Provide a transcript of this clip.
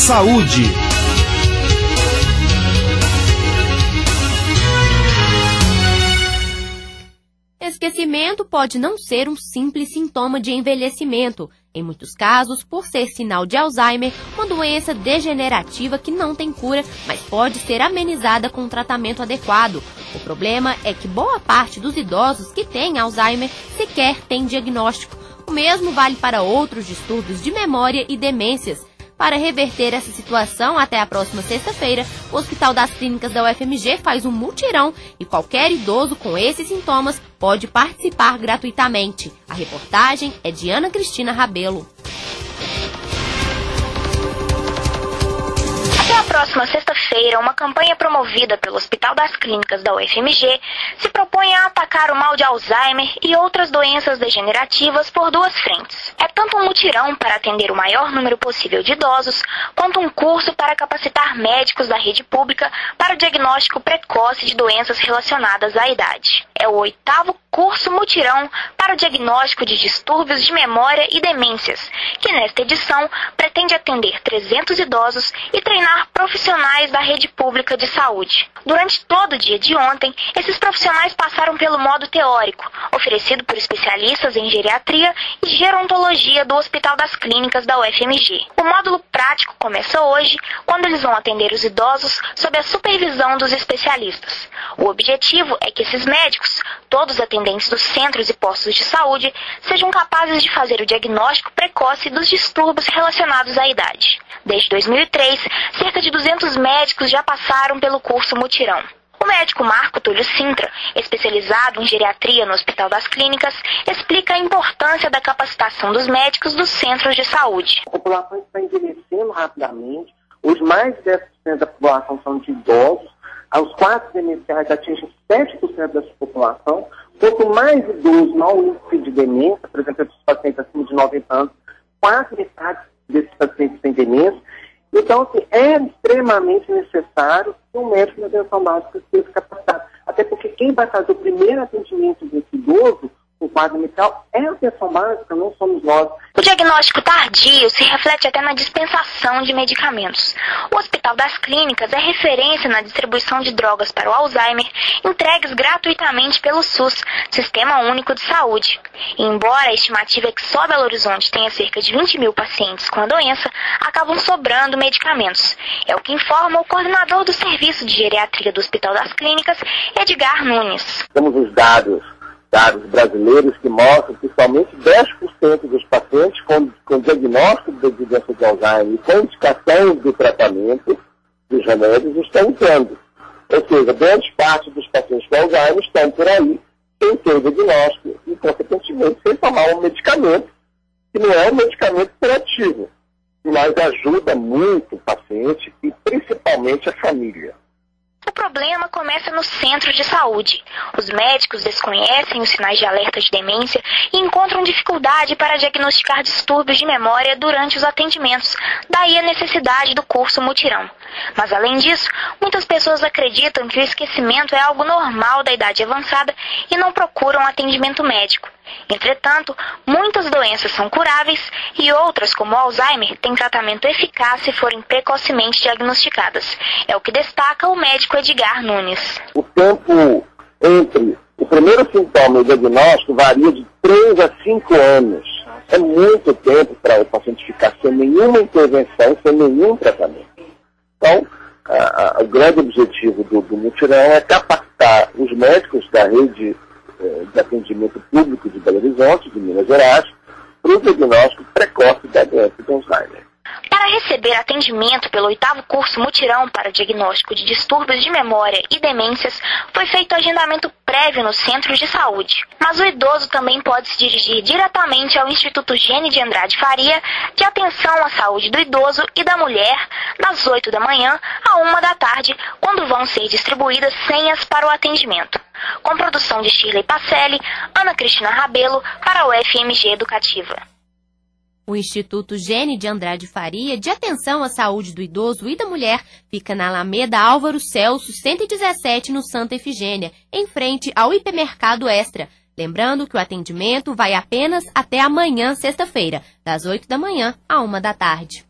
Saúde. Esquecimento pode não ser um simples sintoma de envelhecimento. Em muitos casos, por ser sinal de Alzheimer, uma doença degenerativa que não tem cura, mas pode ser amenizada com um tratamento adequado. O problema é que boa parte dos idosos que têm Alzheimer sequer tem diagnóstico. O mesmo vale para outros distúrbios de memória e demências. Para reverter essa situação, até a próxima sexta-feira, o Hospital das Clínicas da UFMG faz um mutirão e qualquer idoso com esses sintomas pode participar gratuitamente. A reportagem é de Ana Cristina Rabelo. Até a próxima sexta-feira, uma campanha promovida pelo Hospital das Clínicas da UFMG se propõe a atacar o mal de Alzheimer e outras doenças degenerativas por duas frentes. É tanto um mutirão para atender o maior número possível de idosos, quanto um curso para capacitar médicos da rede pública para o diagnóstico precoce de doenças relacionadas à idade. É o 8º curso mutirão para o diagnóstico de distúrbios de memória e demências, que nesta edição pretende atender 300 idosos e treinar profissionais da rede pública de saúde. Durante todo o dia de ontem, esses profissionais passaram pelo modo teórico, oferecido por especialistas em geriatria e gerontologia do Hospital das Clínicas da UFMG. O módulo prático começa hoje, quando eles vão atender os idosos sob a supervisão dos especialistas. O objetivo é que esses médicos, todos atendentes dos centros e postos de saúde, sejam capazes de fazer o diagnóstico precoce dos distúrbios relacionados à idade. Desde 2003, cerca de 200 médicos já passaram pelo curso mutirão. O médico Marco Túlio Sintra, especializado em geriatria no Hospital das Clínicas, explica a importância da capacitação dos médicos dos centros de saúde. A população está envelhecendo rapidamente, hoje mais de 10% da população são de idosos, os quadros demenciais atingem 7% da população. Quanto mais idoso, maior índice de demência, por exemplo, os pacientes acima de 90 anos, quase metade desses pacientes têm demência. Então, assim, é extremamente necessário que um médico de atenção básica seja capacitado. Até porque quem vai fazer o primeiro atendimento desse idoso, o quadro mental, é a atenção básica, não somos nós. O diagnóstico tardio se reflete até na dispensação de medicamentos. O Hospital das Clínicas é referência na distribuição de drogas para o Alzheimer, entregues gratuitamente pelo SUS, Sistema Único de Saúde. E embora a estimativa é que só Belo Horizonte tenha cerca de 20 mil pacientes com a doença, acabam sobrando medicamentos. É o que informa o coordenador do Serviço de Geriatria do Hospital das Clínicas, Edgar Nunes. Temos os dados brasileiros que mostram que somente 10% dos pacientes com diagnóstico de doença de Alzheimer e com indicação do tratamento dos remédios estão usando. Ou seja, grande parte dos pacientes com Alzheimer estão por aí sem ter o diagnóstico e, consequentemente, sem tomar um medicamento que não é um medicamento curativo, mas ajuda muito o paciente e principalmente a família. O problema começa no centro de saúde. Os médicos desconhecem os sinais de alerta de demência e encontram dificuldade para diagnosticar distúrbios de memória durante os atendimentos, daí a necessidade do curso mutirão. Mas além disso, muitas pessoas acreditam que o esquecimento é algo normal da idade avançada e não procuram atendimento médico. Entretanto, muitas doenças são curáveis e outras, como o Alzheimer, têm tratamento eficaz se forem precocemente diagnosticadas. É o que destaca o médico Edgar Nunes. O tempo entre o primeiro sintoma e o diagnóstico varia de 3 a 5 anos. É muito tempo para o paciente ficar sem nenhuma intervenção, sem nenhum tratamento. Então, o grande objetivo do mutirão é capacitar os médicos da rede de atendimento público de Belo Horizonte, de Minas Gerais, para o diagnóstico precoce da doença de Alzheimer. Para receber atendimento pelo 8º curso mutirão para diagnóstico de distúrbios de memória e demências, foi feito agendamento prévio nos centros de saúde. Mas o idoso também pode se dirigir diretamente ao Instituto Gene de Andrade Faria, de atenção à saúde do idoso e da mulher, das 8 da manhã à 1 da tarde, quando vão ser distribuídas senhas para o atendimento. Com produção de Shirley Pacelli, Ana Cristina Rabelo, para a UFMG Educativa. O Instituto Gene de Andrade Faria, de atenção à saúde do idoso e da mulher, fica na Alameda Álvaro Celso, 117, no Santa Efigênia, em frente ao Hipermercado Extra. Lembrando que o atendimento vai apenas até amanhã, sexta-feira, das 8 da manhã à 1 da tarde.